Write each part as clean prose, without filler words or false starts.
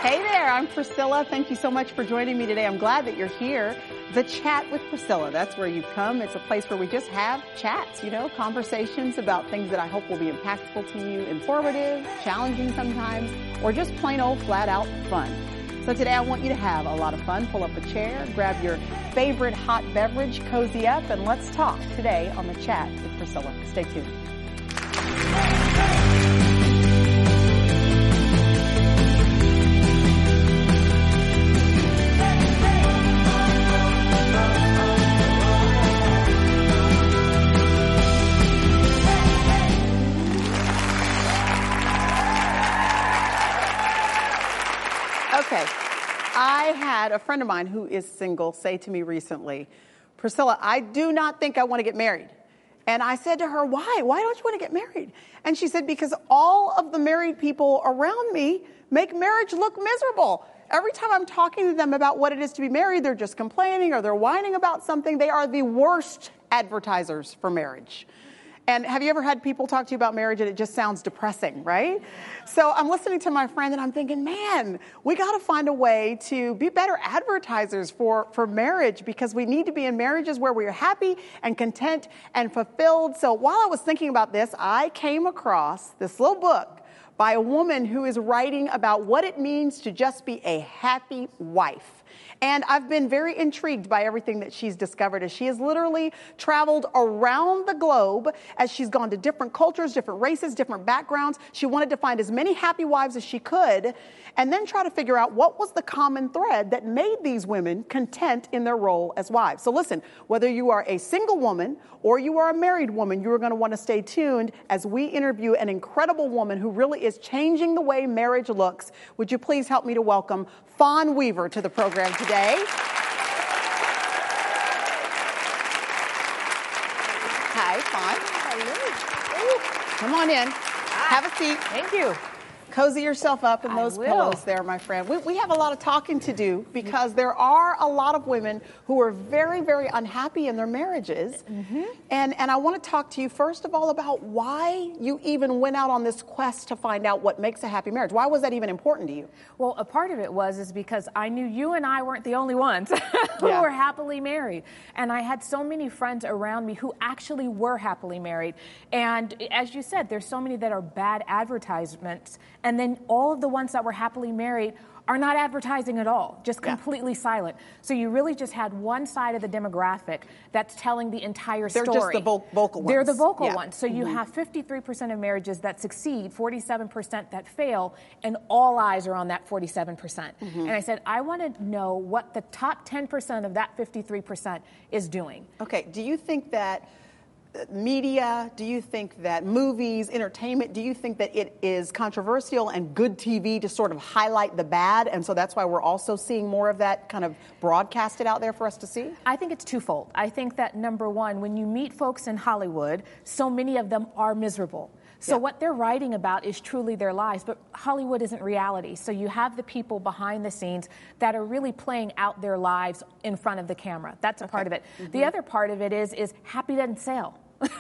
Hey there, I'm Priscilla. Thank you so much for joining me today. I'm glad that you're here. The Chat with Priscilla, that's where you've come. It's a place where we just have chats, conversations about things that I hope will be impactful to you, informative, challenging sometimes, or just plain old flat out fun. So today I want you to have a lot of fun. Pull up a chair, grab your favorite hot beverage, cozy up, and let's talk today on The Chat with Priscilla. Stay tuned. Okay, I had a friend of mine who is single say to me recently, Priscilla, I do not think I want to get married. And I said to her, why? Why don't you want to get married? And she said, because all of the married people around me make marriage look miserable. Every time I'm talking to them about what it is to be married, they're just complaining or they're whining about something. They are the worst advertisers for marriage. And have you ever had people talk to you about marriage and it just sounds depressing, right? So I'm listening to my friend and I'm thinking, man, we got to find a way to be better advertisers for marriage, because we need to be in marriages where we're happy and content and fulfilled. So while I was thinking about this, I came across this little book by a woman who is writing about what it means to just be a happy wife. And I've been very intrigued by everything that she's discovered, as she has literally traveled around the globe, as she's gone to different cultures, different races, different backgrounds. She wanted to find as many happy wives as she could, and then try to figure out what was the common thread that made these women content in their role as wives. So listen, whether you are a single woman or you are a married woman, you are going to want to stay tuned as we interview an incredible woman who really is changing the way marriage looks. Would you please help me to welcome Fawn Weaver to the program today. Hi, Fawn. How are you? Come on in. Have a seat. Thank you. Cozy yourself up in those pillows there, my friend. We have a lot of talking to do, because there are a lot of women who are very, very unhappy in their marriages. Mm-hmm. And I want to talk to you, first of all, about why you even went out on this quest to find out what makes a happy marriage. Why was that even important to you? Well, a part of it is because I knew you and I weren't the only ones who were happily married. And I had so many friends around me who actually were happily married. And as you said, there's so many that are bad advertisements. And then all of the ones that were happily married are not advertising at all, just completely silent. So you really just had one side of the demographic that's telling the entire story. They're just the vocal ones. They're the vocal ones. So you have 53% of marriages that succeed, 47% that fail, and all eyes are on that 47%. Mm-hmm. And I said, I want to know what the top 10% of that 53% is doing. Okay, do you think that media, do you think that movies, entertainment, do you think that it is controversial and good TV to sort of highlight the bad, and so that's why we're also seeing more of that kind of broadcasted out there for us to see? I think it's twofold. I think that, number one, when you meet folks in Hollywood, so many of them are miserable. So what they're writing about is truly their lives, but Hollywood isn't reality. So you have the people behind the scenes that are really playing out their lives in front of the camera. That's a part of it. Mm-hmm. The other part of it is happy doesn't sell.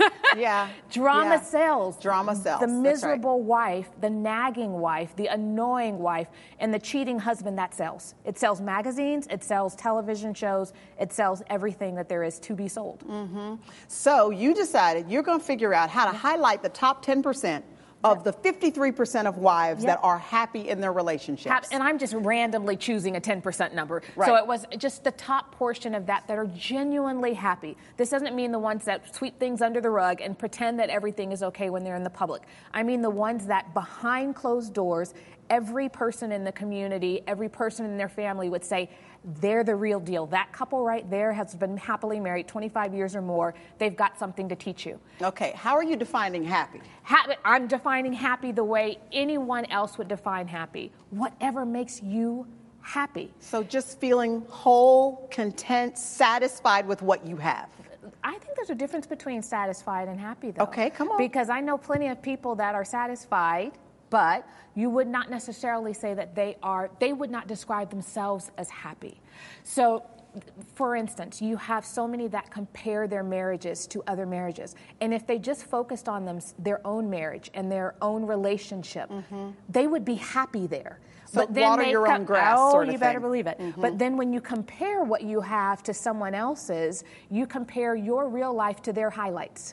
Drama sells. Drama sells. The miserable wife, the nagging wife, the annoying wife, and the cheating husband, that sells. It sells magazines, it sells television shows, it sells everything that there is to be sold. Mm-hmm. So you decided you're going to figure out how to highlight the top 10% of the 53% of wives that are happy in their relationships. And I'm just randomly choosing a 10% number. Right. So it was just the top portion of that are genuinely happy. This doesn't mean the ones that sweep things under the rug and pretend that everything is okay when they're in the public. I mean the ones that behind closed doors, every person in the community, every person in their family would say, they're the real deal. That couple right there has been happily married 25 years or more. They've got something to teach you. Okay, how are you defining happy? I'm defining happy the way anyone else would define happy. Whatever makes you happy. So just feeling whole, content, satisfied with what you have. I think there's a difference between satisfied and happy, though. Okay, come on. Because I know plenty of people that are satisfied, but you would not necessarily say that they would not describe themselves as happy. So for instance, you have so many that compare their marriages to other marriages. And if they just focused on their own marriage and their own relationship, they would be happy there. So but then water your own grass, sort of you better believe it. But then when you compare what you have to someone else's, you compare your real life to their highlights.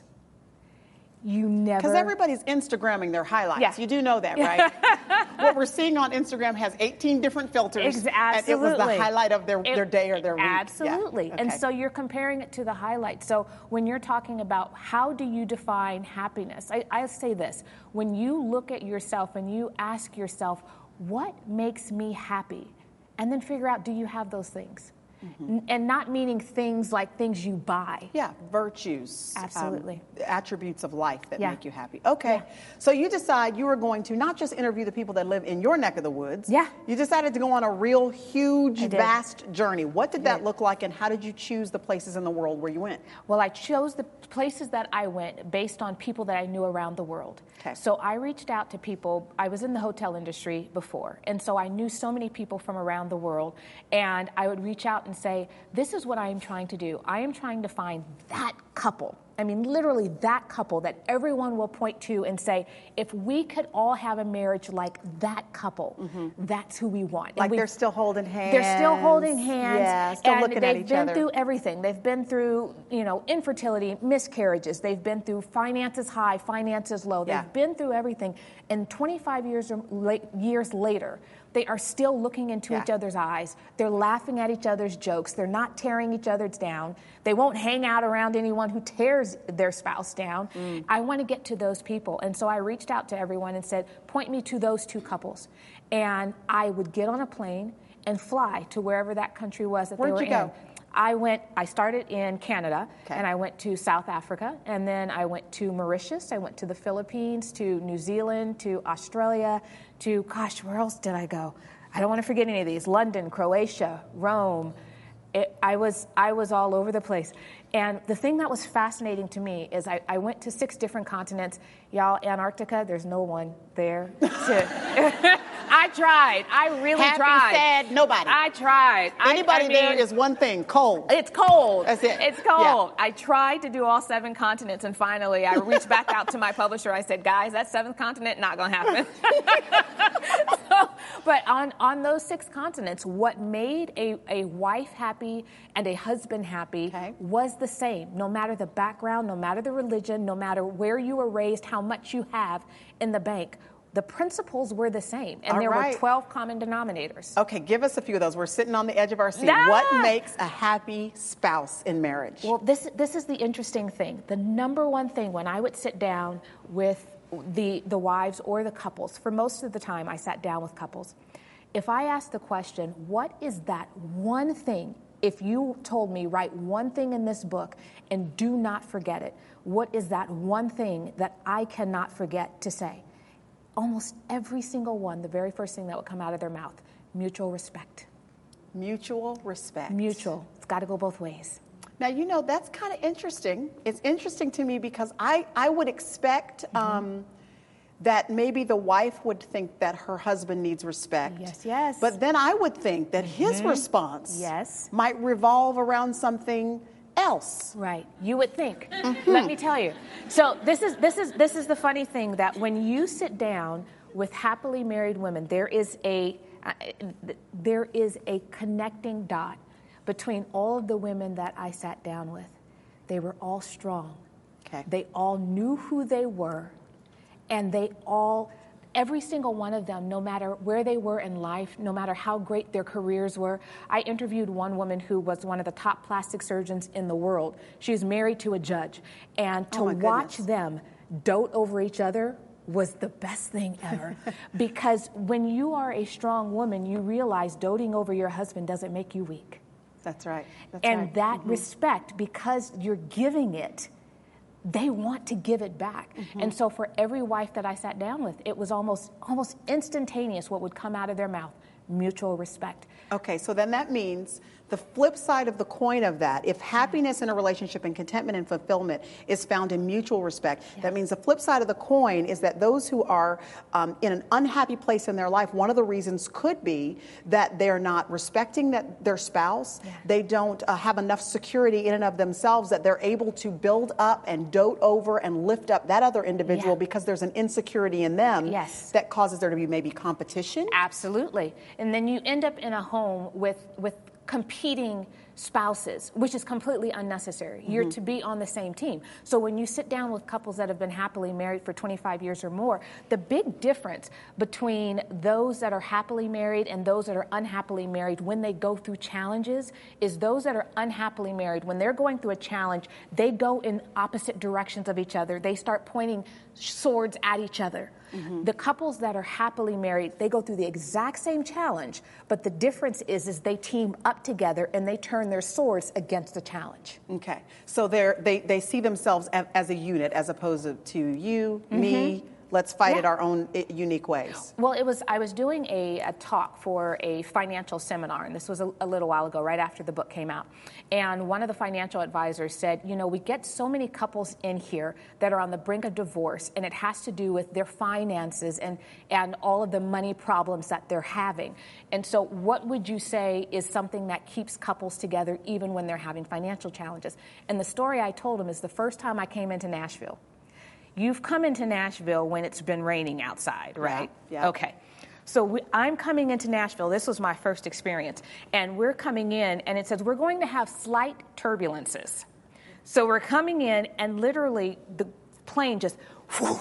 You never... Because everybody's Instagramming their highlights. Yeah. You do know that, right? What we're seeing on Instagram has 18 different filters. Absolutely. And it was the highlight of their day or their week. Absolutely. Yeah. Okay. And so you're comparing it to the highlight. So when you're talking about how do you define happiness, I say this. When you look at yourself and you ask yourself, what makes me happy? And then figure out, do you have those things? And not meaning things like things you buy. Yeah, virtues. Absolutely. Attributes of life that make you happy. Okay, so you decide you were going to not just interview the people that live in your neck of the woods. Yeah. You decided to go on a real huge, vast journey. What did that look like, and how did you choose the places in the world where you went? Well, I chose the places that I went based on people that I knew around the world. Okay. So I reached out to people. I was in the hotel industry before, and so I knew so many people from around the world, and I would reach out and say, this is what I am trying to do. I am trying to find that couple. I mean, literally that couple that everyone will point to and say, if we could all have a marriage like that couple, that's who we want. Like they're still holding hands. They're still holding hands. Yeah, still looking at each other. They've been through everything. They've been through, infertility, miscarriages. They've been through finances high, finances low. They've been through everything. And 25 years later, they are still looking into each other's eyes. They're laughing at each other's jokes. They're not tearing each other's down. They won't hang out around anyone who tears their spouse down. I want to get to those people. And so I reached out to everyone and said, point me to those two couples. And I would get on a plane and fly to wherever that country was that they were in. Where'd you go? I started in Canada, and I went to South Africa, and then I went to Mauritius, I went to the Philippines, to New Zealand, to Australia, to, where else did I go? I don't want to forget any of these. London, Croatia, Rome. I was all over the place. And the thing that was fascinating to me is I went to 6 different continents. Y'all, Antarctica, there's no one there. I tried. I really tried. Happy, sad, nobody. I tried. Anybody there is one thing, cold. It's cold. That's it. It's cold. Yeah. I tried to do all 7 continents, and finally I reached back out to my publisher. I said, guys, that 7th continent, not going to happen. But on those 6 continents, what made a wife happy and a husband happy was the same. No matter the background, no matter the religion, no matter where you were raised, how much you have in the bank, the principles were the same. And there were 12 common denominators. Okay, give us a few of those. We're sitting on the edge of our seat. What makes a happy spouse in marriage? Well, this is the interesting thing. The number one thing when I would sit down with the wives or the couples, for most of the time I sat down with couples, if I asked the question, what is that one thing, if you told me write one thing in this book and do not forget it, what is that one thing that I cannot forget to say? Almost every single one, the very first thing that would come out of their mouth, mutual respect. Mutual respect. Mutual. It's got to go both ways. Now, that's kind of interesting. It's interesting to me because I would expect that maybe the wife would think that her husband needs respect. Yes. But then I would think that his response might revolve around something else. Right. You would think. Let me tell you. So this is the funny thing, that when you sit down with happily married women, there is a connecting dot between all of the women that I sat down with. They were all strong. Okay. They all knew who they were, and every single one of them, no matter where they were in life, no matter how great their careers were. I interviewed one woman who was one of the top plastic surgeons in the world. She was married to a judge. And to watch them dote over each other was the best thing ever. Because when you are a strong woman, you realize doting over your husband doesn't make you weak. That's right. That respect, because you're giving it, they want to give it back. And so for every wife that I sat down with, it was almost instantaneous what would come out of their mouth. mutual respect. Okay, so then that means the flip side of the coin of that, if happiness in a relationship and contentment and fulfillment is found in mutual respect, that means the flip side of the coin is that those who are in an unhappy place in their life, one of the reasons could be that they're not respecting their spouse. They don't have enough security in and of themselves that they're able to build up and dote over and lift up that other individual because there's an insecurity in them that causes there to be maybe competition. Absolutely. And then you end up in a home with competing spouses, which is completely unnecessary. You're to be on the same team. So when you sit down with couples that have been happily married for 25 years or more, the big difference between those that are happily married and those that are unhappily married when they go through challenges is those that are unhappily married, when they're going through a challenge, they go in opposite directions of each other. They start pointing swords at each other. The couples that are happily married, they go through the exact same challenge, but the difference is they team up together and they turn their swords against the challenge. Okay, so they see themselves as a unit as opposed to you, me. Let's fight it our own unique ways. Well, I was doing a talk for a financial seminar, and this was a little while ago, right after the book came out. And one of the financial advisors said, we get so many couples in here that are on the brink of divorce, and it has to do with their finances and all of the money problems that they're having. And so what would you say is something that keeps couples together even when they're having financial challenges? And the story I told him is the first time I came into Nashville. You've come into Nashville when it's been raining outside, right? Yeah. Okay. So I'm coming into Nashville. This was my first experience. And we're coming in, and it says we're going to have slight turbulences. So we're coming in, and literally the plane just, whoosh,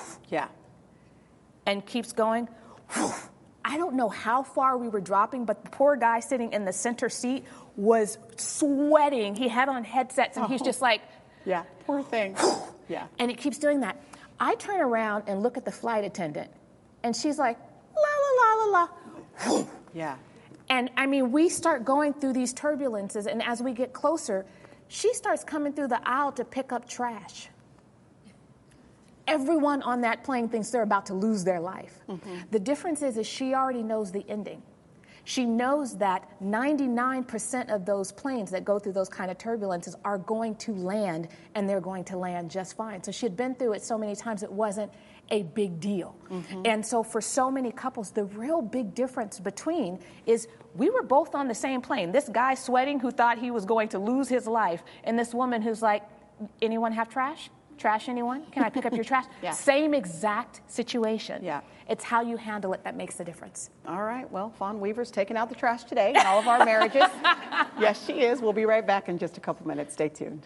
and keeps going. Whoosh. I don't know how far we were dropping, but the poor guy sitting in the center seat was sweating. He had on headsets, and he's just like, poor thing. And it keeps doing that. I turn around and look at the flight attendant, and she's like, la, la, la, la, la. And, we start going through these turbulences, and as we get closer, she starts coming through the aisle to pick up trash. Everyone on that plane thinks they're about to lose their life. The difference is she already knows the ending. She knows that 99% of those planes that go through those kind of turbulences are going to land, and they're going to land just fine. So she had been through it so many times, it wasn't a big deal. And so for so many couples, the real big difference between is we were both on the same plane. This guy sweating who thought he was going to lose his life, and this woman who's like, anyone have trash? Trash, anyone? Can I pick up your trash? Same exact situation. It's how you handle it that makes the difference. All right. Well, Fawn Weaver's taking out the trash today in all of our marriages. Yes, she is. We'll be right back in just a couple minutes. Stay tuned.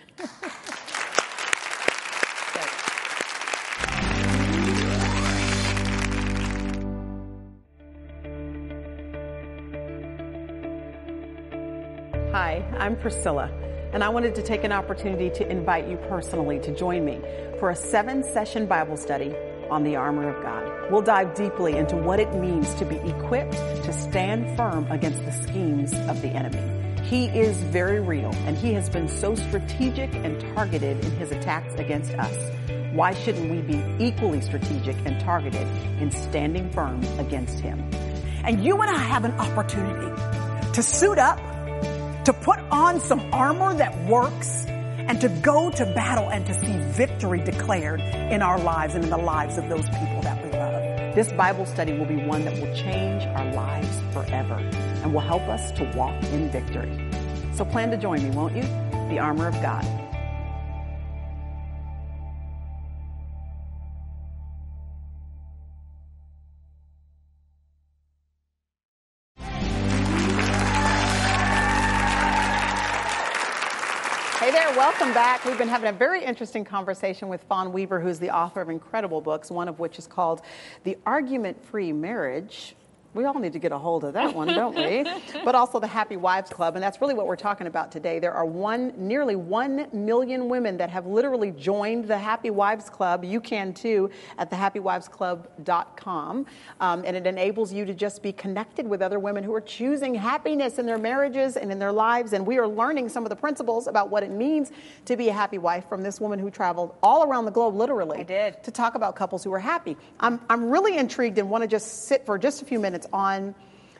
Hi, I'm Priscilla. And I wanted to take an opportunity to invite you personally to join me for a 7-session Bible study on the armor of God. We'll dive deeply into what it means to be equipped to stand firm against the schemes of the enemy. He is very real, and he has been so strategic and targeted in his attacks against us. Why shouldn't we be equally strategic and targeted in standing firm against him? And you and I have an opportunity to suit up, to put on some armor that works, and to go to battle and to see victory declared in our lives and in the lives of those people that we love. This Bible study will be one that will change our lives forever and will help us to walk in victory. So plan to join me, won't you? The Armor of God. Hey there, welcome back. We've been having a very interesting conversation with Fawn Weaver, who's the author of incredible books, one of which is called The Argument-Free Marriage. We all need to get a hold of that one, don't we? But also the Happy Wives Club, and that's really what we're talking about today. There are nearly 1 million women that have literally joined the Happy Wives Club. You can too at thehappywivesclub.com, and it enables you to just be connected with other women who are choosing happiness in their marriages and in their lives. And we are learning some of the principles about what it means to be a happy wife from this woman who traveled all around the globe, literally, to talk about couples who are happy. I'm really intrigued and want to just sit for just a few minutes on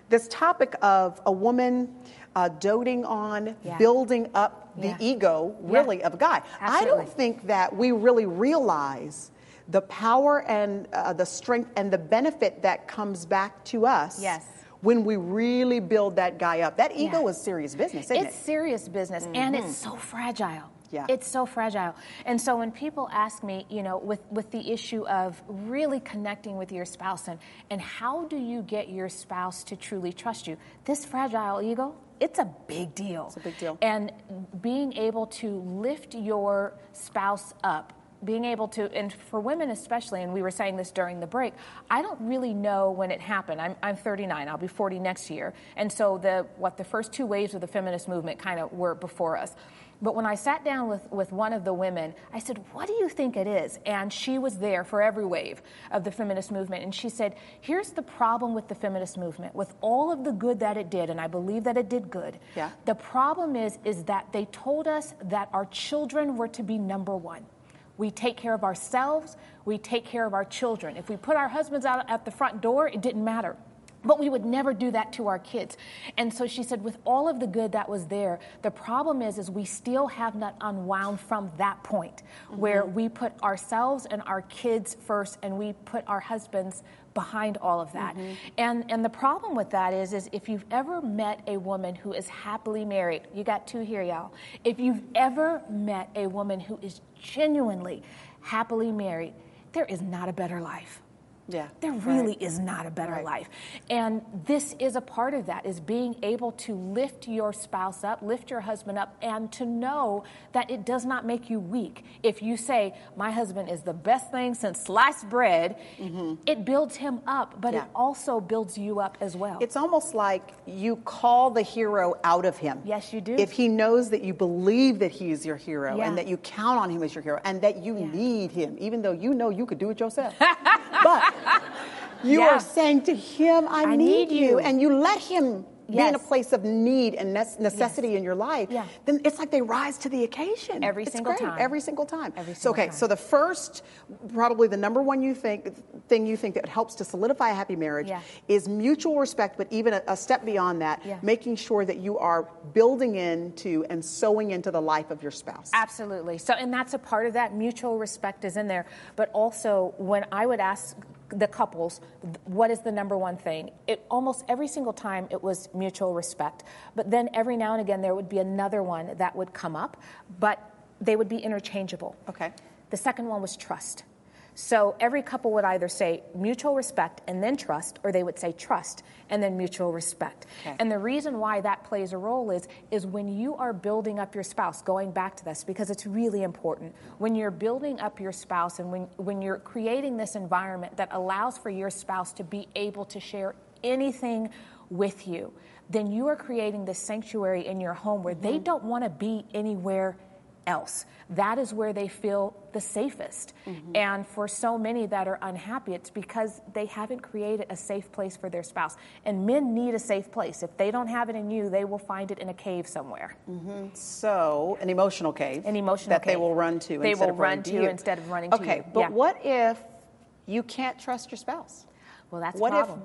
this topic of a woman doting on, building up the ego, really, of a guy. Absolutely. I don't think that we really realize the power and the strength and the benefit that comes back to us. Yes. When we really build that guy up. That ego is serious business, isn't it? It's serious business, and it's so fragile. Yeah. It's so fragile. And so when people ask me, you know, with the issue of really connecting with your spouse and how do you get your spouse to truly trust you, this fragile ego, it's a big deal. It's a big deal. And being able to lift your spouse up, being able to, and for women especially, and we were saying this during the break, I don't really know when it happened. I'm 39, I'll be 40 next year. And so the first two waves of the feminist movement kind of were before us. But when I sat down with one of the women, I said, what do you think it is? And she was there for every wave of the feminist movement. And she said, here's the problem with the feminist movement. With all of the good that it did, and I believe that it did good, the problem is that they told us that our children were to be number one. We take care of ourselves, we take care of our children. If we put our husbands out at the front door, it didn't matter. But we would never do that to our kids. And so she said, with all of the good that was there, the problem is we still have not unwound from that point where we put ourselves and our kids first and we put our husbands behind all of that. And the problem with that is if you've ever met a woman who is happily married, you got two here, y'all. If you've ever met a woman who is genuinely happily married, there is not a better life. Yeah, there really is not a better life. And this is a part of that, is being able to lift your spouse up, lift your husband up, and to know that it does not make you weak. If you say, my husband is the best thing since sliced bread, it builds him up, but it also builds you up as well. It's almost like you call the hero out of him. Yes, you do. If he knows that you believe that he is your hero and that you count on him as your hero and that you need him, even though you know you could do it yourself. But you are saying to him, I need you. And you let him be in a place of need and necessity in your life. Then it's like they rise to the occasion. Every single time. Every single time. Time. So the first, probably the number one thing you think that helps to solidify a happy marriage is mutual respect, but even a step beyond that, making sure that you are building into and sowing into the life of your spouse. Absolutely. So, and that's a part of that. Mutual respect is in there. But also, when I would ask the couples, what is the number one thing? Almost every single time it was mutual respect. But then every now and again there would be another one that would come up, but they would be interchangeable. Okay. The second one was trust. So every couple would either say mutual respect and then trust, or they would say trust and then mutual respect. Okay. And the reason why that plays a role is when you are building up your spouse, going back to this, because it's really important, when you're building up your spouse and when you're creating this environment that allows for your spouse to be able to share anything with you, then you are creating this sanctuary in your home where they don't want to be anywhere else. That is where they feel the safest. And for so many that are unhappy, it's because they haven't created a safe place for their spouse. And men need a safe place. If they don't have it in you, they will find it in a cave somewhere. So, an emotional cave. An emotional that cave. they will run to. They will run to instead of running to you. Okay, but what if you can't trust your spouse? Well, that's a problem.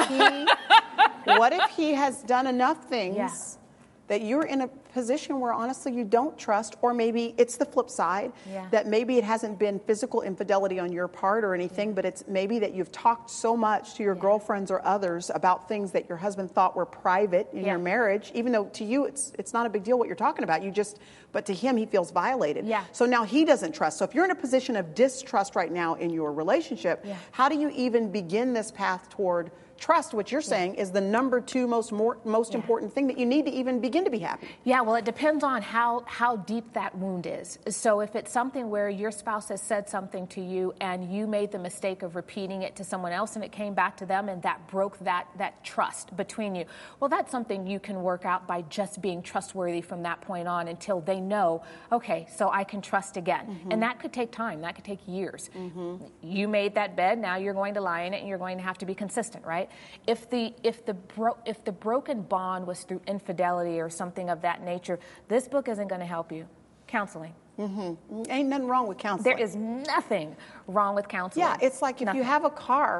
What if he has done enough things that you're in a position where honestly you don't trust, or maybe it's the flip side, that maybe it hasn't been physical infidelity on your part or anything, but it's maybe that you've talked so much to your girlfriends or others about things that your husband thought were private in your marriage, even though to you it's not a big deal what you're talking about, but to him he feels violated. So now he doesn't trust. So if you're in a position of distrust right now in your relationship, how do you even begin this path toward trust? What you're saying is the number two most important thing that you need to even begin to be happy. Yeah, well, it depends on how deep that wound is. So if it's something where your spouse has said something to you and you made the mistake of repeating it to someone else and it came back to them and that broke that trust between you, well, that's something you can work out by just being trustworthy from that point on until they know, okay, so I can trust again. And that could take time. That could take years. You made that bed, now you're going to lie in it and you're going to have to be consistent, right? If the broken bond was through infidelity or something of that nature, this book isn't going to help you. Counseling. Ain't nothing wrong with counseling. There is nothing wrong with counseling. Yeah, it's like if you have a car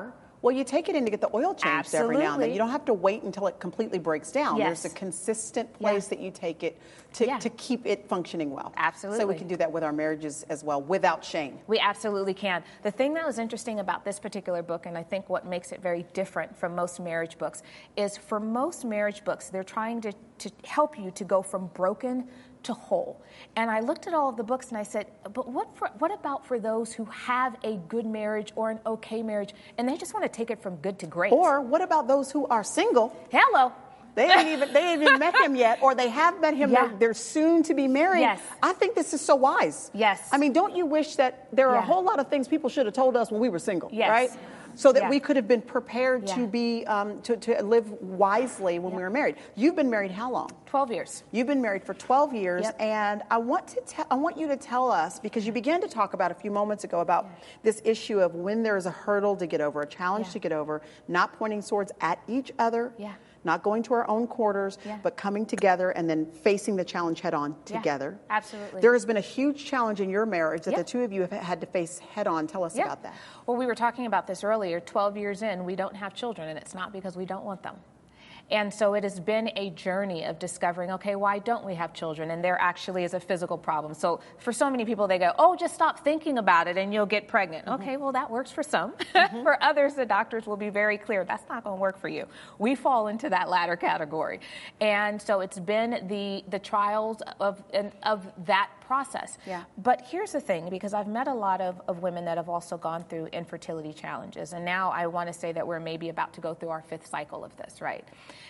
Well, you take it in to get the oil changed every now and then. Absolutely. You don't have to wait until it completely breaks down. Yes. There's a consistent place that you take it to keep it functioning well. Absolutely. So we can do that with our marriages as well, without shame. We absolutely can. The thing that was interesting about this particular book, and I think what makes it very different from most marriage books, is for most marriage books, they're trying to help you to go from broken to whole. And I looked at all of the books and I said, but what about for those who have a good marriage or an okay marriage and they just want to take it from good to great? Or what about those who are single? Hello. They ain't even met him yet, or they have met him. Yeah. They're soon to be married. Yes. I think this is so wise. Yes. I mean, don't you wish that there are a Yeah. whole lot of things people should have told us when we were single, Yes. right? So that Yeah. we could have been prepared Yeah. to be to live wisely when we were married. You've been married how long? 12 years. You've been married for 12 years, Yep. and I want you to tell us, because you began to talk about a few moments ago about this issue of when there is a hurdle to get over, a challenge to get over, not pointing swords at each other, Yeah. not going to our own quarters, Yeah. but coming together and then facing the challenge head on Yeah, together. absolutely. There has been a huge challenge in your marriage that Yeah. the two of you have had to face head on. Tell us about that. Well, we were talking about this earlier. 12 years in, we don't have children, and it's not because we don't want them. And so it has been a journey of discovering, okay, why don't we have children? And there actually is a physical problem. So for so many people, they go, oh, just stop thinking about it and you'll get pregnant. Okay, well, that works for some. For others, the doctors will be very clear, that's not going to work for you. We fall into that latter category. And so it's been the trials of that process. Yeah. But here's the thing, because I've met a lot of women that have also gone through infertility challenges. And now I want to say that we're maybe about to go through our 5th cycle of this, right?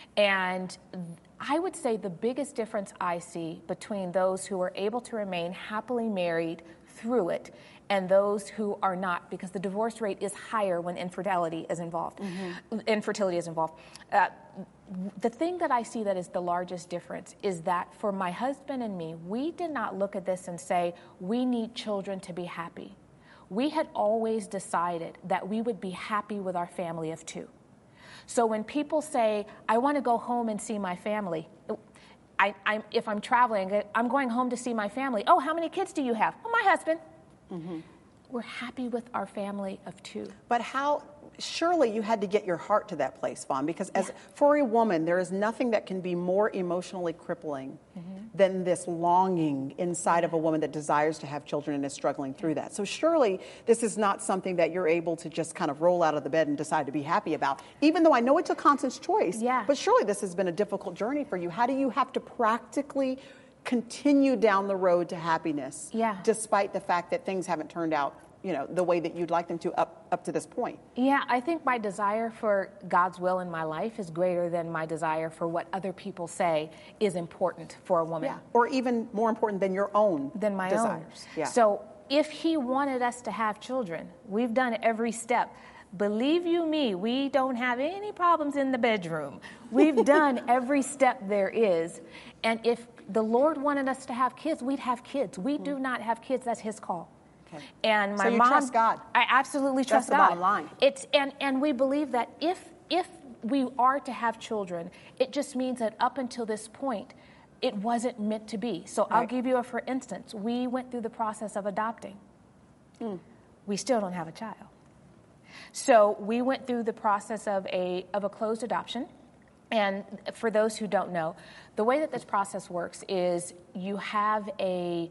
And I would say the biggest difference I see between those who are able to remain happily married through it and those who are not, because the divorce rate is higher when infertility is involved. Infertility is involved. The thing that I see that is the largest difference is that for my husband and me, we did not look at this and say, we need children to be happy. We had always decided that we would be happy with our family of 2. So when people say, I want to go home and see my family, if I'm traveling, I'm going home to see my family. Oh, how many kids do you have? Oh, my husband. We're happy with our family of 2. But surely you had to get your heart to that place, Vaughn, because for a woman, there is nothing that can be more emotionally crippling than this longing inside of a woman that desires to have children and is struggling through that. So surely this is not something that you're able to just kind of roll out of the bed and decide to be happy about, even though I know it's a conscious choice. Yeah. But surely this has been a difficult journey for you. How do you have to practically continue down the road to happiness, despite the fact that things haven't turned out, the way that you'd like them to up to this point? Yeah, I think my desire for God's will in my life is greater than my desire for what other people say is important for a woman. Yeah. Or even more important than your own than my desires. own. Yeah. So if he wanted us to have children, we've done every step. Believe you me, we don't have any problems in the bedroom. We've done every step there is. And if the Lord wanted us to have kids, we'd have kids. We do not have kids. That's his call. Okay. And my mom, trust God. I absolutely trust God. That's the bottom line. And we believe that if we are to have children, it just means that up until this point, it wasn't meant to be. So I'll give you for instance. We went through the process of adopting. We still don't have a child. So we went through the process of a closed adoption. And for those who don't know, the way that this process works is you have a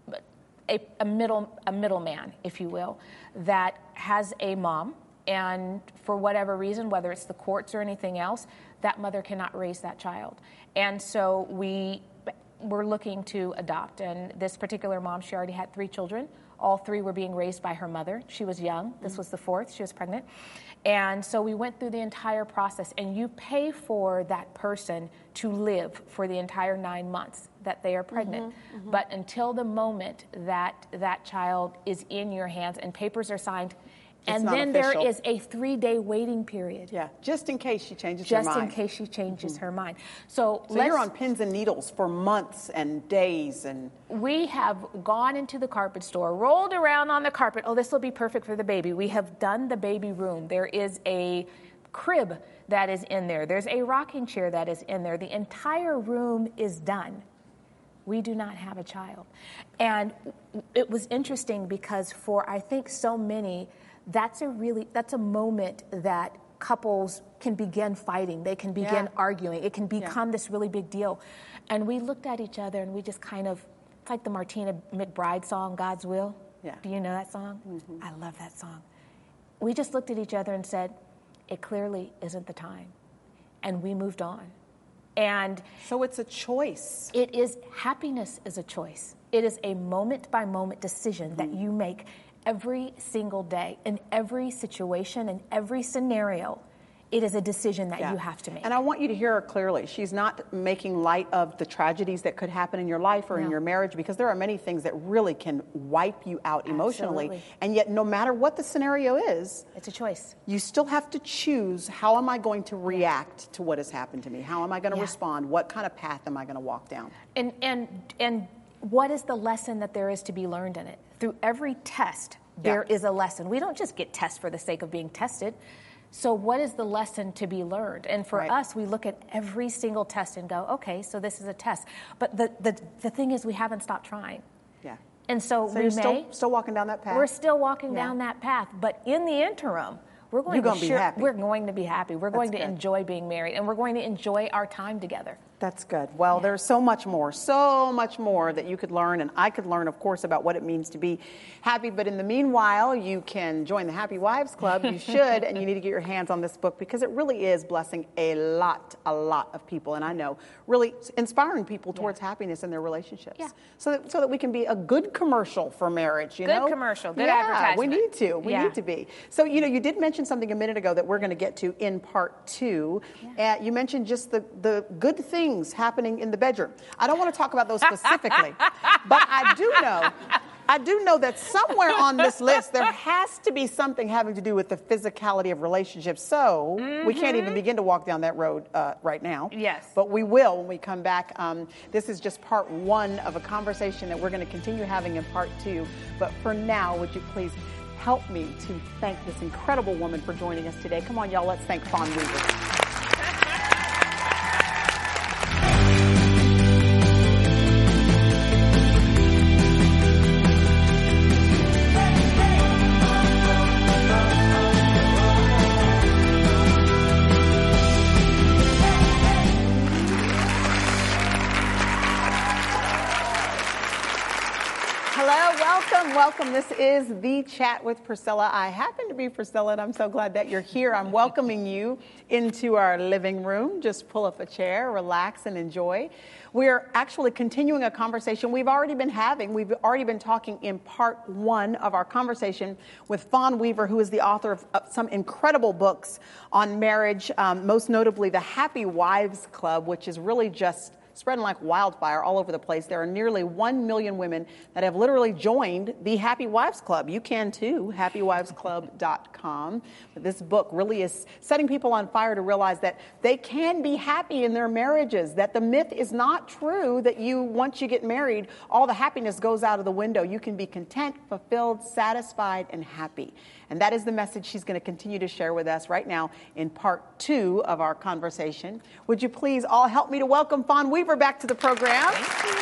middleman, if you will, that has a mom, and for whatever reason, whether it's the courts or anything else, that mother cannot raise that child. And so we were looking to adopt, and this particular mom, she already had 3 children. All 3 were being raised by her mother. She was young. This was the 4th. She was pregnant. And so we went through the entire process, and you pay for that person to live for the entire 9 months that they are pregnant. But until the moment that that child is in your hands and papers are signed, and then there is a 3-day waiting period. Yeah, just in case she changes her mind. Just in case she changes her mind. So you're on pins and needles for months and days. And we have gone into the carpet store, rolled around on the carpet. Oh, this will be perfect for the baby. We have done the baby room. There is a crib that is in there. There's a rocking chair that is in there. The entire room is done. we do not have a child. And it was interesting because for, I think, so many, that's a moment that couples can begin fighting. They can begin arguing. It can become this really big deal. And we looked at each other and we just kind of, it's like the Martina McBride song, God's Will. Yeah. Do you know that song? Mm-hmm. I love that song. We just looked at each other and said, it clearly isn't the time. And we moved on. And so it's a choice. It is, happiness is a choice. It is a moment-by-moment decision that you make every single day, in every situation, in every scenario. It is a decision that you have to make. And I want you to hear her clearly. She's not making light of the tragedies that could happen in your life or in your marriage, because there are many things that really can wipe you out emotionally. Absolutely. And yet, no matter what the scenario is, it's a choice. You still have to choose, how am I going to react to what has happened to me? How am I going to respond? What kind of path am I going to walk down? And what is the lesson that there is to be learned in it? Through every test, there is a lesson. We don't just get tests for the sake of being tested. So what is the lesson to be learned? And for us, we look at every single test and go, okay, so this is a test. But the thing is, we haven't stopped trying. Yeah. And so we you're still walking down that path? We're still walking down that path. But in the interim, we're going to be happy. We're going to be happy. We're going to enjoy being married, and we're going to enjoy our time together. That's good. Well, there's so much more that you could learn, and I could learn, of course, about what it means to be happy. But in the meanwhile, you can join the Happy Wives Club. You should, and you need to get your hands on this book, because it really is blessing a lot of people, and I know really inspiring people towards happiness in their relationships. Yeah. So that we can be a good commercial for marriage. You know? Good commercial. Good advertisement. We need to. We need to be. So you did mention something a minute ago that we're going to get to in part 2. Yeah. You mentioned just the good things happening in the bedroom. I don't want to talk about those specifically, but I do know that somewhere on this list there has to be something having to do with the physicality of relationships. So we can't even begin to walk down that road right now. Yes. But we will when we come back. This is just part 1 of a conversation that we're going to continue having in part 2. But for now, would you please help me to thank this incredible woman for joining us today. Come on, y'all, let's thank Fawn Weaver. Welcome. This is The Chat with Priscilla. I happen to be Priscilla, and I'm so glad that you're here. I'm welcoming you into our living room. Just pull up a chair, relax, and enjoy. We're actually continuing a conversation we've already been having. We've already been talking in part 1 of our conversation with Fawn Weaver, who is the author of some incredible books on marriage, most notably the Happy Wives Club, which is really just spreading like wildfire all over the place. There are nearly 1 million women that have literally joined the Happy Wives Club. You can too, happywivesclub.com. But this book really is setting people on fire to realize that they can be happy in their marriages, that the myth is not true that once you get married, all the happiness goes out of the window. You can be content, fulfilled, satisfied, and happy. And that is the message she's going to continue to share with us right now in part 2 of our conversation. Would you please all help me to welcome Fawn Weaver back to the program? Thank you.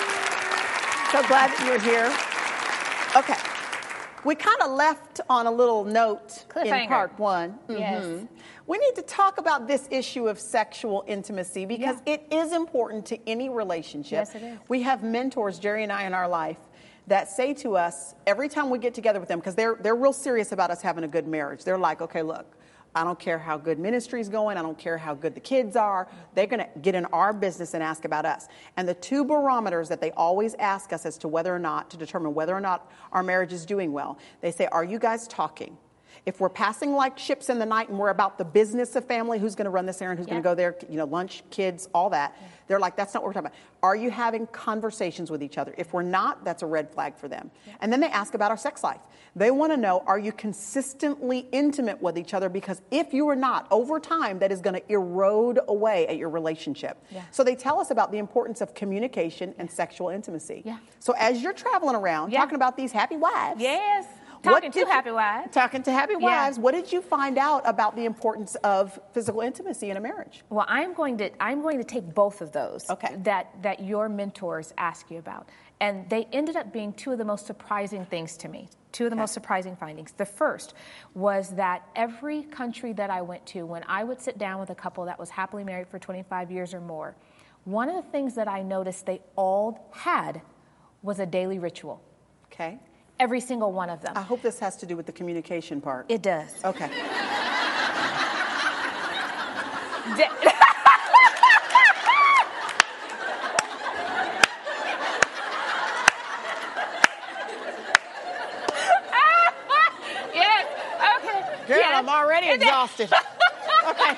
So glad that you're here. Okay. We kind of left on a little note in part 1. Mm-hmm. Yes. We need to talk about this issue of sexual intimacy because it is important to any relationship. Yes, it is. We have mentors, Jerry and I, in our life that say to us every time we get together with them, because they're real serious about us having a good marriage. They're like, okay, look, I don't care how good ministry's going. I don't care how good the kids are. They're going to get in our business and ask about us. And the 2 barometers that they always ask us as to whether or not, to determine whether or not our marriage is doing well, they say, are you guys talking? If we're passing like ships in the night and we're about the business of family, who's going to run this errand, who's going to go there, lunch, kids, all that, they're like, that's not what we're talking about. Are you having conversations with each other? If we're not, that's a red flag for them. And then they ask about our sex life. They want to know, are you consistently intimate with each other? Because if you are not, over time, that is going to erode away at your relationship. So they tell us about the importance of communication and sexual intimacy. So as you're traveling around talking about these happy wives, Talking to happy wives. Talking to happy wives. Yeah. What did you find out about the importance of physical intimacy in a marriage? Well, I'm going to take both of those that your mentors ask you about. And they ended up being two of the most surprising things to me, two of the most surprising findings. The first was that every country that I went to, when I would sit down with a couple that was happily married for 25 years or more, one of the things that I noticed they all had was a daily ritual. Okay. Every single one of them. I hope this has to do with the communication part. It does. Okay. Yes. Okay. Girl, yes. I'm already exhausted. Okay.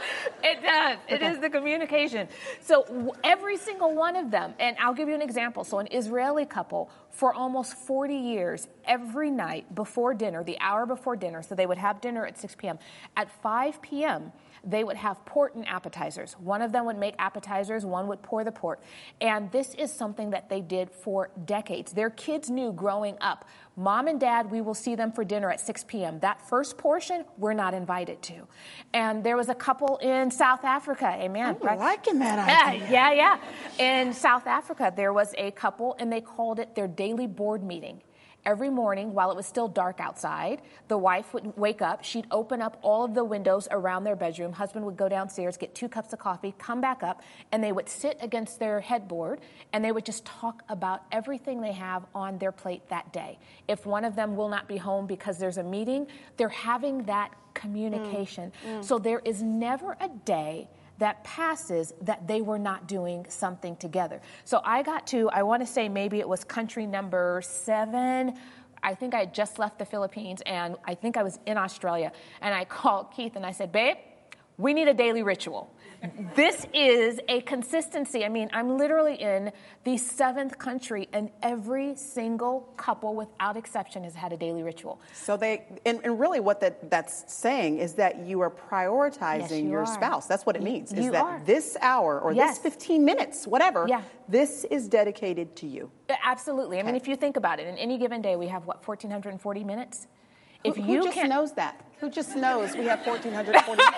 It does. It is the communication. So every single one of them, and I'll give you an example. So an Israeli couple, for almost 40 years, every night before dinner, the hour before dinner, so they would have dinner at 6 p.m. At 5 p.m., they would have port and appetizers. One of them would make appetizers, one would pour the port. And this is something that they did for decades. Their kids knew growing up, Mom and Dad, we will see them for dinner at 6 p.m. That first portion, we're not invited to. And there was a couple in South Africa, amen. I'm liking that idea. Yeah. In South Africa, there was a couple, and they called it their daily board meeting. Every morning, while it was still dark outside, the wife would wake up. She'd open up all of the windows around their bedroom. Husband would go downstairs, get 2 cups of coffee, come back up, and they would sit against their headboard, and they would just talk about everything they have on their plate that day. If one of them will not be home because there's a meeting, they're having that communication. So there is never a day that passes that they were not doing something together. So I want to say maybe it was country number 7. I think I had just left the Philippines, and I think I was in Australia. And I called Keith and I said, babe, we need a daily ritual. This is a consistency. I mean, I'm literally in the 7th country, and every single couple, without exception, has had a daily ritual. So and really what that's saying is that you are prioritizing your spouse. That's what it means, is that this hour or this 15 minutes, whatever, this is dedicated to you. Absolutely. I mean, if you think about it, in any given day, we have, 1,440 minutes? Who just knows that? Who just knows we have 1,440 minutes?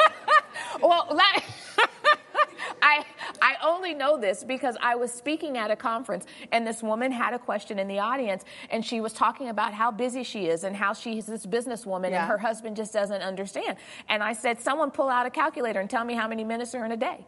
Well, I only know this because I was speaking at a conference, and this woman had a question in the audience, and she was talking about how busy she is and how she's this businesswoman and her husband just doesn't understand. And I said, someone pull out a calculator and tell me how many minutes are in a day.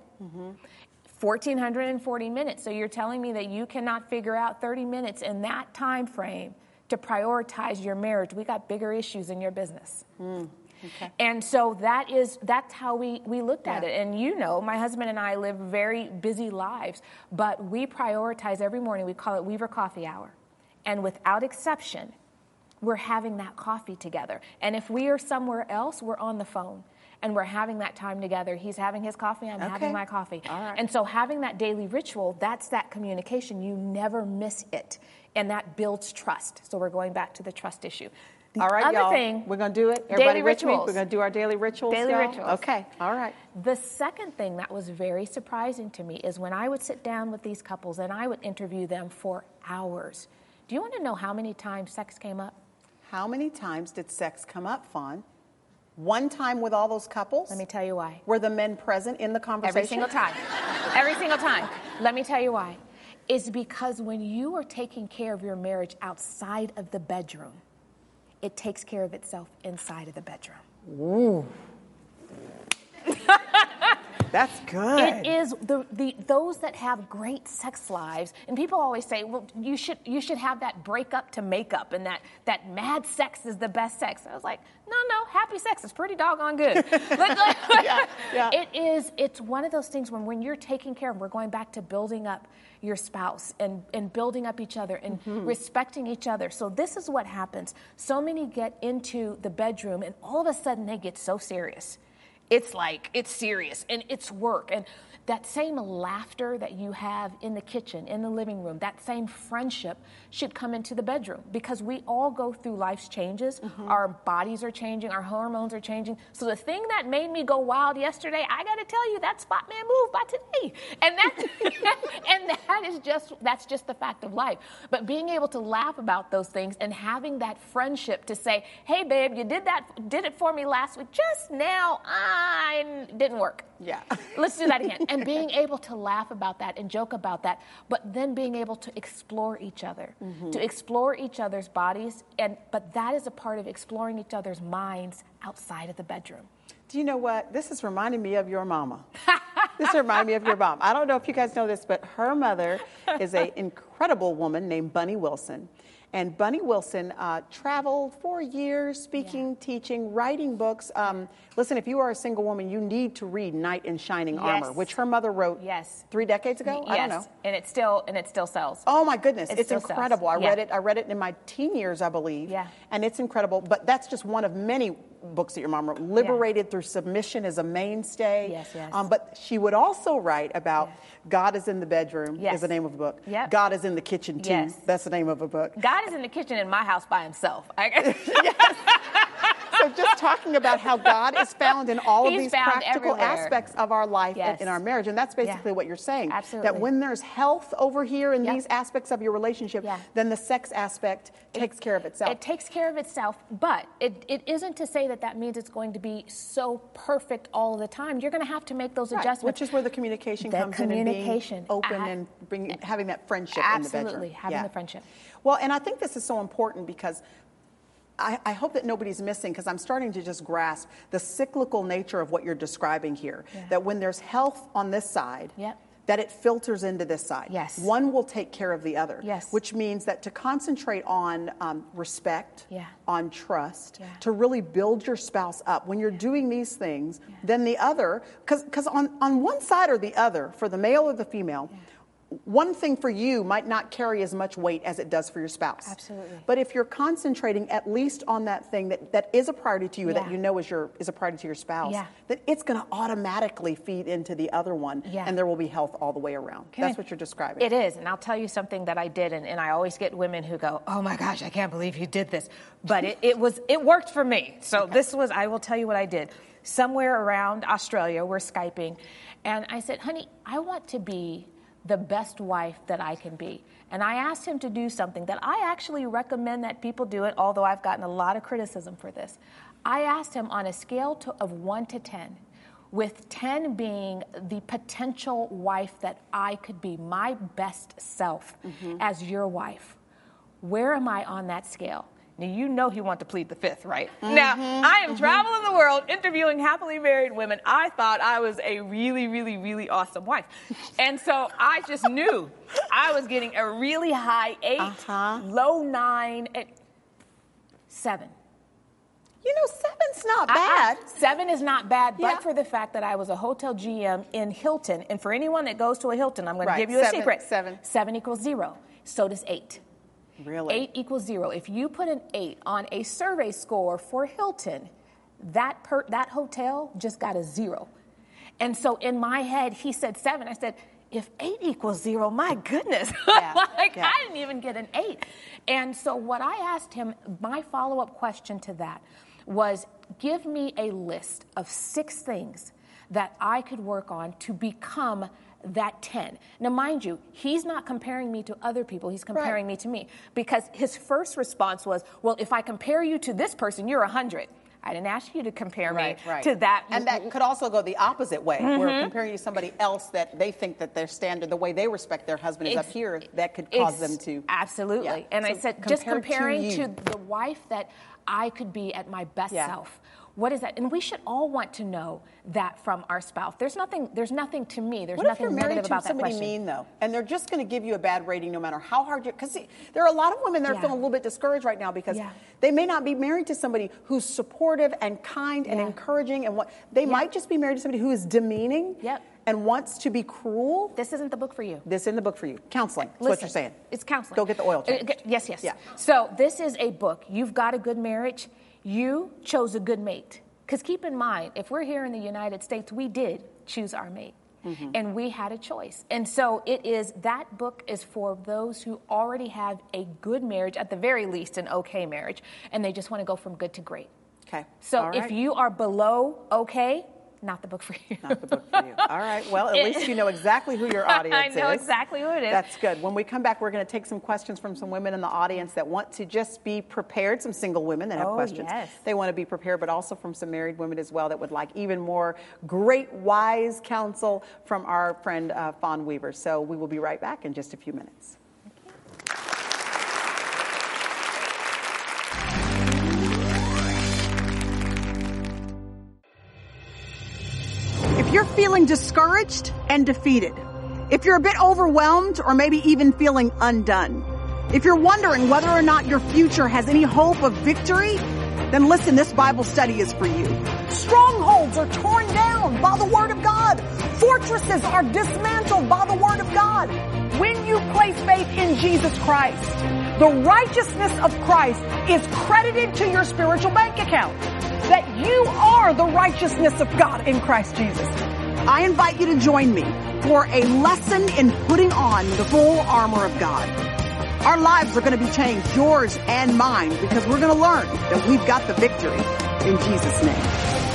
1,440 minutes. So you're telling me that you cannot figure out 30 minutes in that time frame to prioritize your marriage. We got bigger issues in your business. Okay. And so that's how we looked at it. And my husband and I live very busy lives, but we prioritize every morning. We call it Weaver Coffee Hour. And without exception, we're having that coffee together. And if we are somewhere else, we're on the phone. And we're having that time together. He's having his coffee, I'm having my coffee. All right. And so having that daily ritual, that's that communication. You never miss it. And that builds trust. So we're going back to the trust issue. All right, y'all. We're going to do it. Everybody with me? We're going to do our daily rituals. Daily rituals. Okay. All right. The second thing that was very surprising to me is when I would sit down with these couples and I would interview them for hours. Do you want to know how many times sex came up? How many times did sex come up, Fawn? One time with all those couples? Let me tell you why. Were the men present in the conversation? Every single time. Every single time. Let me tell you why. It's because when you are taking care of your marriage outside of the bedroom, it takes care of itself inside of the bedroom. Ooh. That's good. It is those that have great sex lives, and people always say, well, you should have that breakup to makeup, and that mad sex is the best sex. I was like, no, happy sex is pretty doggone good. It's one of those things when you're taking care of, we're going back to building up your spouse and building up each other and respecting each other. So this is what happens. So many get into the bedroom, and all of a sudden they get so serious. it's like, it's serious and it's work. And that same laughter that you have in the kitchen, in the living room, that same friendship should come into the bedroom, because we all go through life's changes. Our bodies are changing, our hormones are changing. So the thing that made me go wild yesterday, I got to tell you, that spot man move by today. And that's just the fact of life. But being able to laugh about those things and having that friendship to say, hey babe, you did it for me last week, just now I didn't work. Yeah. Let's do that again. And being able to laugh about that and joke about that, but then being able to explore each other, to explore each other's bodies, but that is a part of exploring each other's minds outside of the bedroom. Do you know what? This is reminding me of your mama. This reminds me of your mom. I don't know if you guys know this, but her mother is an incredible woman named Bunny Wilson. And Bunny Wilson traveled for years, speaking, teaching, writing books. Listen, if you are a single woman, you need to read Knight in Shining Armor, which her mother wrote 3 decades ago. I don't know. And it still sells. Oh my goodness, it's incredible. Sells. I read it in my teen years, I believe. Yeah. And it's incredible. But that's just one of many books that your mom wrote. Liberated Through Submission is a mainstay. Yes. But she would also write about God is in the bedroom is the name of the book. Yep. God is in the kitchen too. Yes. That's the name of a book. God is in the kitchen in my house by himself. So just talking about how God is found in all of these practical everywhere. Aspects of our life and in our marriage. And that's basically what you're saying. Absolutely. That when there's health over here in these aspects of your relationship, then the sex aspect takes care of itself. It takes care of itself, but it isn't to say that means it's going to be so perfect all the time. You're going to have to make those adjustments. Which is where the communication comes in, and being open and having that friendship in the bedroom. Absolutely, having the friendship. Well, and I think this is so important because I hope that nobody's missing, because I'm starting to just grasp the cyclical nature of what you're describing here. That when there's health on this side, that it filters into this side. Yes. One will take care of the other. Yes. Which means that to concentrate on respect, on trust, to really build your spouse up. When you're doing these things, then the other, because on one side or the other, for the male or the female, one thing for you might not carry as much weight as it does for your spouse. Absolutely. But if you're concentrating at least on that thing that is a priority to you, that you know is a priority to your spouse, then it's going to automatically feed into the other one, and there will be health all the way around. That's what you're describing. It is, and I'll tell you something that I did, and I always get women who go, oh my gosh, I can't believe you did this. But it worked for me. So I will tell you what I did. Somewhere around Australia, we're Skyping, and I said, honey, I want to be the best wife that I can be. And I asked him to do something that I actually recommend that people do it, although I've gotten a lot of criticism for this. I asked him on a scale of 1 to 10, with 10 being the potential wife that I could be, my best self as your wife. Where am I on that scale? Now, you know he wanted to plead the fifth, right? Now, I am traveling the world interviewing happily married women. I thought I was a really, really, really awesome wife. And so I just knew I was getting a really high 8, low 9, 7. You know, 7's not bad. 7 is not bad, but for the fact that I was a hotel GM in Hilton. And for anyone that goes to a Hilton, I'm going to give you a secret. 7 equals 0. So does 8. Really? 8 equals 0. If you put an 8 on a survey score for Hilton, that hotel just got a 0. And so in my head, he said 7. I said, if 8 equals 0, my goodness. I didn't even get an 8. And so what I asked him, my follow-up question to that was, give me a list of 6 things that I could work on to become that 10. Now, mind you, he's not comparing me to other people. He's comparing me to me. Because his first response was, well, if I compare you to this person, you're 100. I didn't ask you to compare me to that. And that could also go the opposite way, where comparing you to somebody else that they think that their standard, the way they respect their husband is up here, that could cause them to. Absolutely. Yeah. And so I said, just comparing to the wife that I could be at my best self. What is that? And we should all want to know that from our spouse. There's nothing to me. There's nothing negative about that question. What if you're married to somebody mean, though, and they're just going to give you a bad rating no matter how hard you... Because there are a lot of women that are feeling a little bit discouraged right now because they may not be married to somebody who's supportive and kind and encouraging, and they might just be married to somebody who is demeaning and wants to be cruel. This isn't the book for you. This isn't the book for you. Counseling. That's what you're saying. It's counseling. Go get the oil change. Yes. Yeah. So this is a book. You've got a good marriage. You chose a good mate. Because keep in mind, if we're here in the United States, we did choose our mate. Mm-hmm. And we had a choice. And so that book is for those who already have a good marriage, at the very least an okay marriage, and they just want to go from good to great. Okay. So if you are below okay, not the book for you. Not the book for you. All right. Well, at least you know exactly who your audience is. I know exactly who it is. That's good. When we come back, we're going to take some questions from some women in the audience that want to just be prepared, some single women that have questions. Yes. They want to be prepared, but also from some married women as well that would like even more great, wise counsel from our friend Fawn Weaver. So we will be right back in just a few minutes. If you're feeling discouraged and defeated, if you're a bit overwhelmed or maybe even feeling undone, if you're wondering whether or not your future has any hope of victory, then listen, this Bible study is for you. Strongholds are torn down by the Word of God. Fortresses are dismantled by the Word of God. When you place faith in Jesus Christ, the righteousness of Christ is credited to your spiritual bank account. That you are the righteousness of God in Christ Jesus. I invite you to join me for a lesson in putting on the full armor of God. Our lives are going to be changed, yours and mine, because we're going to learn that we've got the victory in Jesus' name.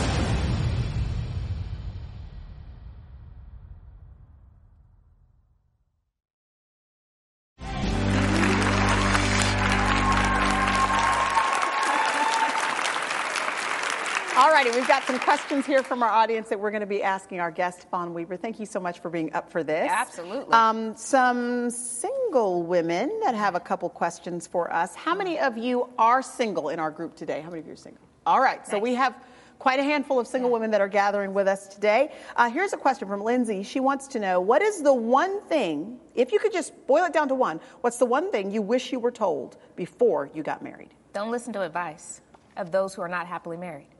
All righty, we've got some questions here from our audience that we're going to be asking our guest, Fawn Weaver. Thank you so much for being up for this. Absolutely. Some single women that have a couple questions for us. How many of you are single in our group today? How many of you are single? All right, so we have quite a handful of single women that are gathering with us today. Here's a question from Lindsay. She wants to know, what is the one thing, if you could just boil it down to one, what's the one thing you wish you were told before you got married? Don't listen to advice of those who are not happily married.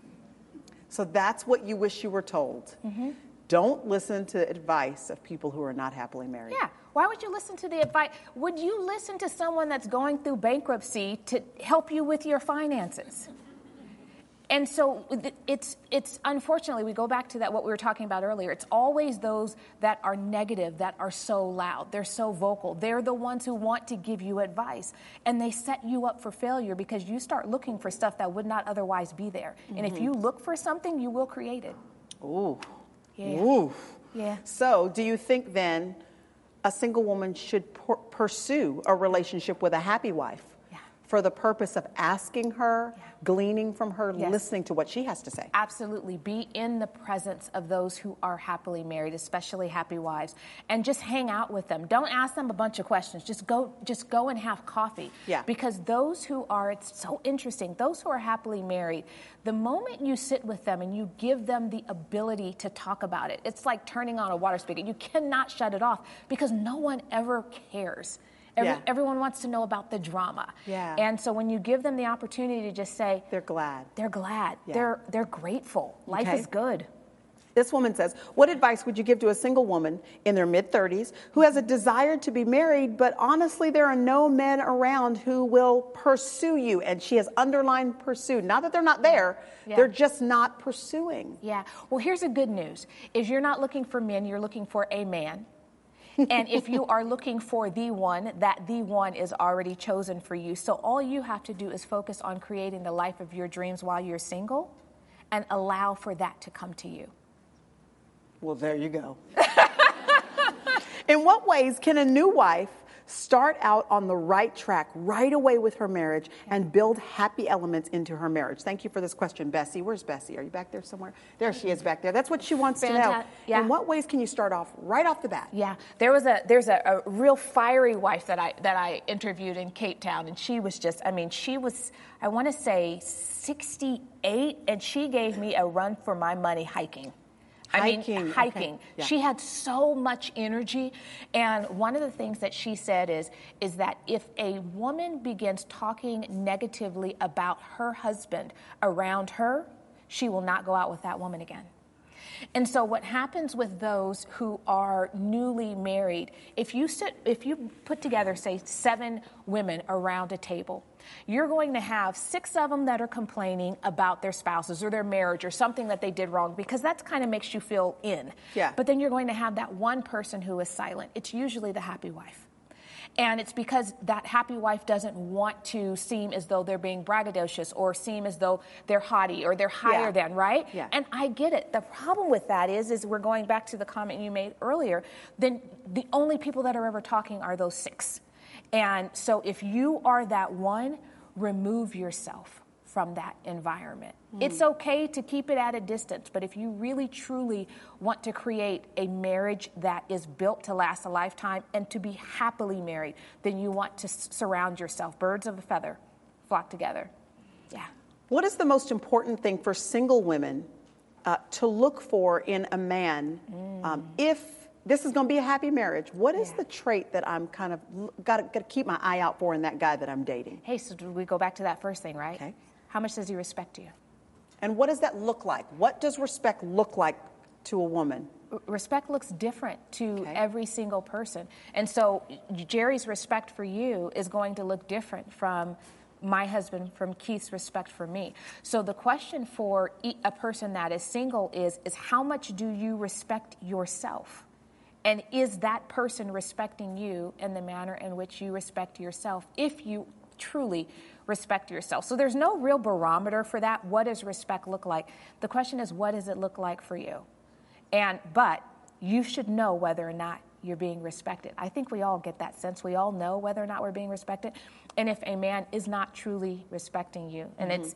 So that's what you wish you were told. Mm-hmm. Don't listen to advice of people who are not happily married. Yeah. Why would you listen to the advice? Would you listen to someone that's going through bankruptcy to help you with your finances? And so it's unfortunately, we go back to that, what we were talking about earlier. It's always those that are negative, that are so loud. They're so vocal. They're the ones who want to give you advice. And they set you up for failure because you start looking for stuff that would not otherwise be there. Mm-hmm. And if you look for something, you will create it. Ooh. Yeah. Ooh. Yeah. So do you think then a single woman should pursue a relationship with a happy wife? For the purpose of asking her, gleaning from her, listening to what she has to say. Absolutely. Be in the presence of those who are happily married, especially happy wives, and just hang out with them. Don't ask them a bunch of questions. Just go and have coffee. Yeah. Because those who are, it's so interesting, those who are happily married, the moment you sit with them and you give them the ability to talk about it, it's like turning on a water spigot. You cannot shut it off because no one ever cares. Everyone wants to know about the drama. Yeah. And so when you give them the opportunity to just say, they're glad. They're glad. Yeah. They're grateful. Life is good. This woman says, what advice would you give to a single woman in their mid-30s who has a desire to be married, but honestly, there are no men around who will pursue you? And she has underlined pursue. Not that they're not there. Yeah. They're just not pursuing. Yeah. Well, here's the good news. If you're not looking for men, you're looking for a man. And if you are looking for the one, that the one is already chosen for you. So all you have to do is focus on creating the life of your dreams while you're single and allow for that to come to you. Well, there you go. In what ways can a new wife start out on the right track right away with her marriage and build happy elements into her marriage? Thank you for this question, Bessie. Where's Bessie? Are you back there somewhere? There she is back there. That's what she wants to know. Yeah. In what ways can you start off right off the bat? Yeah, there's a real fiery wife that I interviewed in Cape Town, and she was just, she was, I want to say 68, and she gave me a run for my money hiking. Hiking. Okay. Yeah. She had so much energy. And one of the things that she said is that if a woman begins talking negatively about her husband around her, she will not go out with that woman again. And so what happens with those who are newly married, if you put together, say, 7 women around a table, you're going to have 6 of them that are complaining about their spouses or their marriage or something that they did wrong, because that kind of makes you feel in. Yeah. But then you're going to have that one person who is silent. It's usually the happy wife. And it's because that happy wife doesn't want to seem as though they're being braggadocious or seem as though they're haughty or they're higher than, right? Yeah. And I get it. The problem with that is we're going back to the comment you made earlier, then the only people that are ever talking are those 6. And so if you are that one, remove yourself from that environment. It's okay to keep it at a distance, but if you really truly want to create a marriage that is built to last a lifetime and to be happily married, then you want to surround yourself. Birds of a feather flock together. Yeah. What is the most important thing for single women to look for in a man if this is going to be a happy marriage? What is the trait that I'm kind of got to keep my eye out for in that guy that I'm dating? Hey, so do we go back to that first thing, right? Okay. How much does he respect you? And what does that look like? What does respect look like to a woman? Respect looks different to every single person. And so Jerry's respect for you is going to look different from my husband, from Keith's respect for me. So the question for a person that is single is how much do you respect yourself? And is that person respecting you in the manner in which you respect yourself, if you truly respect yourself? So there's no real barometer for that. What does respect look like? The question is, what does it look like for you? But you should know whether or not you're being respected. I think we all get that sense. We all know whether or not we're being respected. And if a man is not truly respecting you, and it's,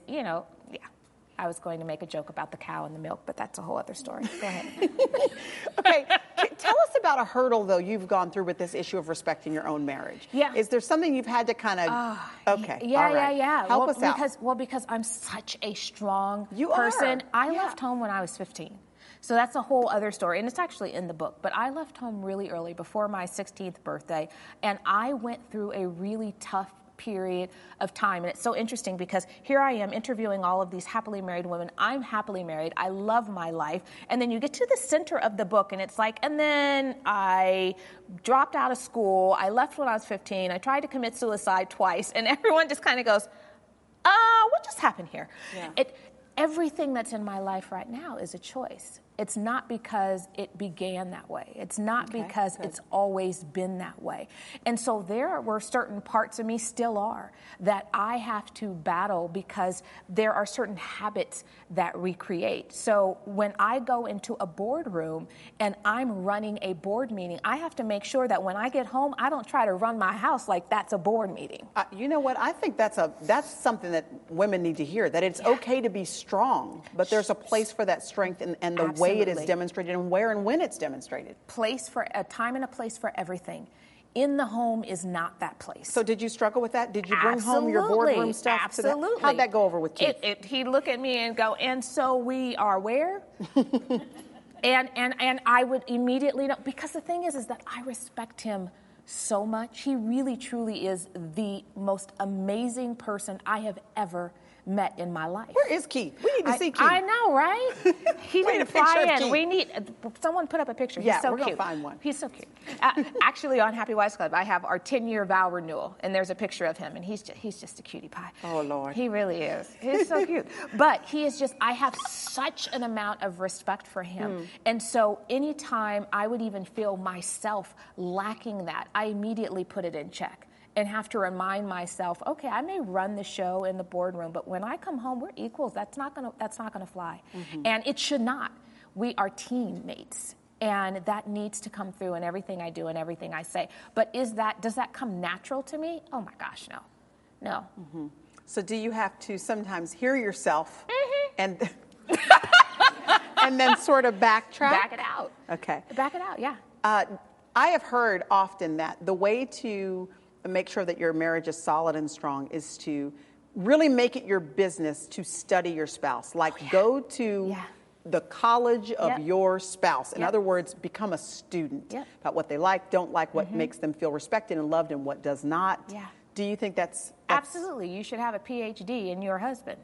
I was going to make a joke about the cow and the milk, but that's a whole other story. Go ahead. Okay. Tell us about a hurdle, though, you've gone through with this issue of respecting your own marriage. Yeah. Is there something you've had to kind of, Yeah. Help us out. Because I'm such a strong You person. are. I left home when I was 15. So that's a whole other story, and it's actually in the book. But I left home really early, before my 16th birthday, and I went through a really tough period of time. And it's so interesting because here I am interviewing all of these happily married women. I'm happily married. I love my life. And then you get to the center of the book and it's like, and then I dropped out of school. I left when I was 15. I tried to commit suicide twice. And everyone just kind of goes, what just happened here? Yeah. Everything that's in my life right now is a choice. It's not because it began that way. It's not because it's always been that way. And so there were certain parts of me, still are, that I have to battle because there are certain habits that we create. So when I go into a boardroom and I'm running a board meeting, I have to make sure that when I get home, I don't try to run my house like that's a board meeting. You know what? I think that's something that women need to hear, that it's okay to be strong, but there's a place for that strength and the way it is demonstrated and where and when it's demonstrated. Place for a time and a place for everything. In the home is not that place. So did you struggle with that? Did you bring home your boardroom stuff? Absolutely. How'd that go over with Keith? He'd look at me and go, and so we are where? and I would immediately know, because the thing is that I respect him so much. He really, truly is the most amazing person I have ever met in my life. Where is Keith? We need to see Keith. I know, right? He didn't fly in. We need someone put up a picture. He's so we're cute. Gonna find one. He's so cute. Actually, on Happy Wives Club, I have our 10-year vow renewal, and there's a picture of him, and he's just a cutie pie. Oh Lord, he really is. He's so cute. But he is just. I have such an amount of respect for him, and so anytime I would even feel myself lacking that, I immediately put it in check. And have to remind myself, okay, I may run the show in the boardroom, but when I come home, we're equals. That's not gonna fly, and it should not. We are teammates, and that needs to come through in everything I do and everything I say. But does that come natural to me? Oh my gosh, no. So do you have to sometimes hear yourself and and then sort of backtrack? Back it out. Okay. Back it out. Yeah. I have heard often that the way to make sure that your marriage is solid and strong is to really make it your business to study your spouse. Like go to the college of your spouse. In other words, become a student about what they like, don't like, what makes them feel respected and loved and what does not. Yeah. Do you think that's... Absolutely. You should have a PhD in your husband.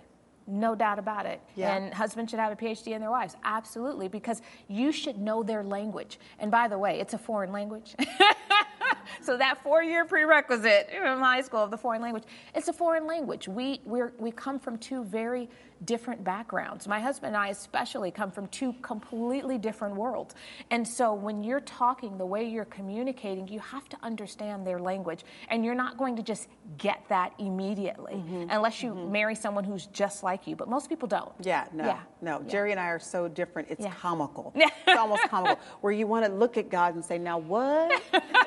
No doubt about it. Yeah. And husbands should have a PhD in their wives. Absolutely, because you should know their language. And by the way, it's a foreign language. So that 4-year prerequisite from high school of the foreign language, it's a foreign language. We come from two very different backgrounds. My husband and I especially come from two completely different worlds. And so when you're talking, the way you're communicating, you have to understand their language. And you're not going to just get that immediately unless you marry someone who's just like you. But most people don't. No. Jerry and I are so different. It's comical. It's almost comical. Where you want to look at God and say, now what?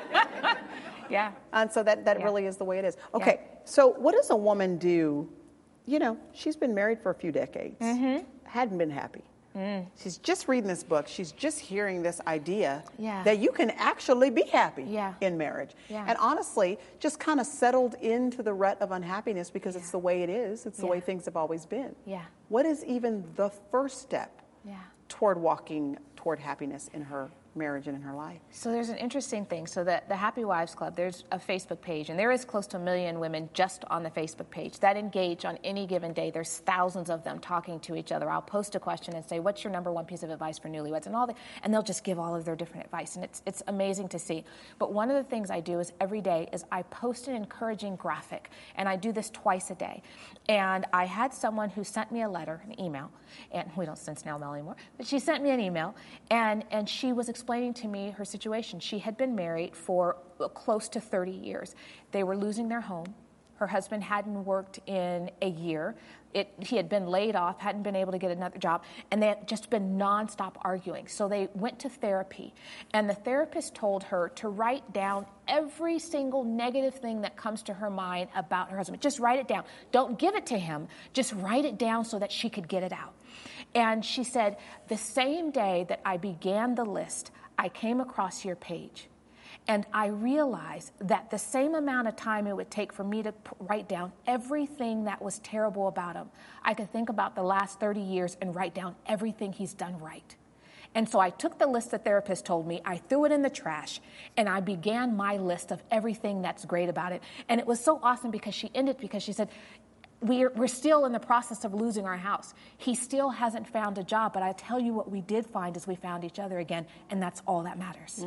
Yeah. And so that really is the way it is. Okay, so what does a woman do? You know, she's been married for a few decades, hadn't been happy. She's just reading this book. She's just hearing this idea that you can actually be happy in marriage. And honestly, just kind of settled into the rut of unhappiness because it's the way it is. It's the way things have always been. What is even the first step toward walking toward happiness in her marriage and in her life? So there's an interesting thing. So the Happy Wives Club, there's a Facebook page, and there is close to 1 million women just on the Facebook page that engage on any given day. There's thousands of them talking to each other. I'll post a question and say, what's your number one piece of advice for newlyweds? And they'll just give all of their different advice, and it's amazing to see. But one of the things I do is every day is I post an encouraging graphic, and I do this twice a day. And I had someone who sent me a letter, an email, and we don't send snail mail anymore, but she sent me an email, and she was explaining to me her situation. She had been married for close to 30 years. They were losing their home. Her husband hadn't worked in a year. He had been laid off, hadn't been able to get another job, and they had just been nonstop arguing. So they went to therapy, and the therapist told her to write down every single negative thing that comes to her mind about her husband. Just write it down. Don't give it to him. Just write it down so that she could get it out. And she said, the same day that I began the list, I came across your page. And I realized that the same amount of time it would take for me to write down everything that was terrible about him, I could think about the last 30 years and write down everything he's done right. And so I took the list the therapist told me, I threw it in the trash, and I began my list of everything that's great about it. And it was so awesome because she said, we're still in the process of losing our house. He still hasn't found a job, but I tell you what we did find is we found each other again, and that's all that matters.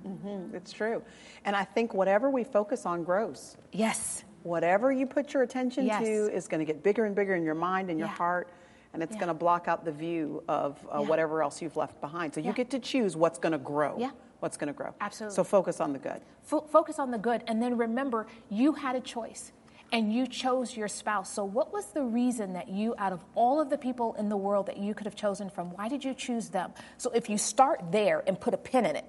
It's true. And I think whatever we focus on grows. Yes. Whatever you put your attention to is going to get bigger and bigger in your mind and your heart, and it's going to block out the view of whatever else you've left behind. So you get to choose what's going to grow. What's going to grow. Absolutely. So focus on the good. Focus on the good, and then remember, you had a choice. And you chose your spouse. So what was the reason that you, out of all of the people in the world that you could have chosen from, why did you choose them? So if you start there and put a pin in it,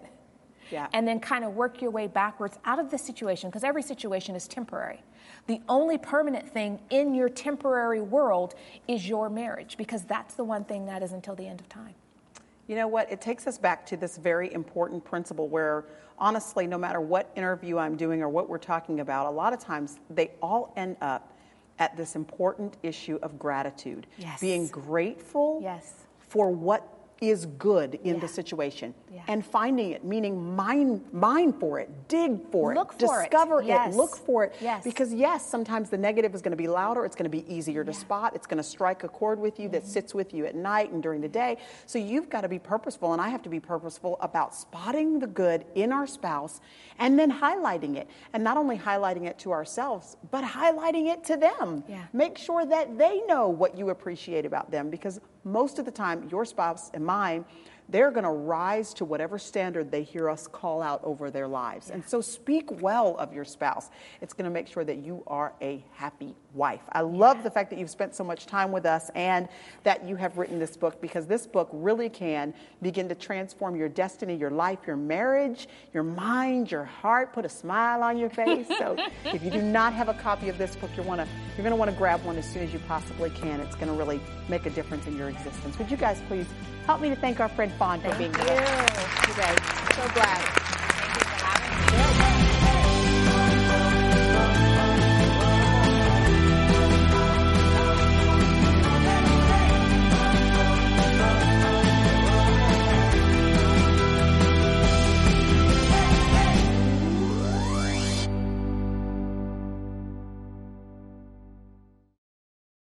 and then kind of work your way backwards out of the situation, because every situation is temporary. The only permanent thing in your temporary world is your marriage, because that's the one thing that is until the end of time. You know what? It takes us back to this very important principle where, honestly, no matter what interview I'm doing or what we're talking about, a lot of times they all end up at this important issue of gratitude. Being grateful for what is good in the situation and finding it, meaning mine for it, dig for it, discover it, look for it. Because sometimes the negative is going to be louder, it's going to be easier to spot, it's going to strike a chord with you that sits with you at night and during the day. So you've got to be purposeful, and I have to be purposeful about spotting the good in our spouse and then highlighting it. And not only highlighting it to ourselves, but highlighting it to them. Make sure that they know what you appreciate about them, because most of the time, your spouse and mine, they're going to rise to whatever standard they hear us call out over their lives. And so speak well of your spouse. It's going to make sure that you are a happy wife. I love the fact that you've spent so much time with us and that you have written this book, because this book really can begin to transform your destiny, your life, your marriage, your mind, your heart, put a smile on your face. So if you do not have a copy of this book, you're going to want to grab one as soon as you possibly can. It's going to really make a difference in your existence. Would you guys please help me to thank our friend Fawn for being here today? So glad.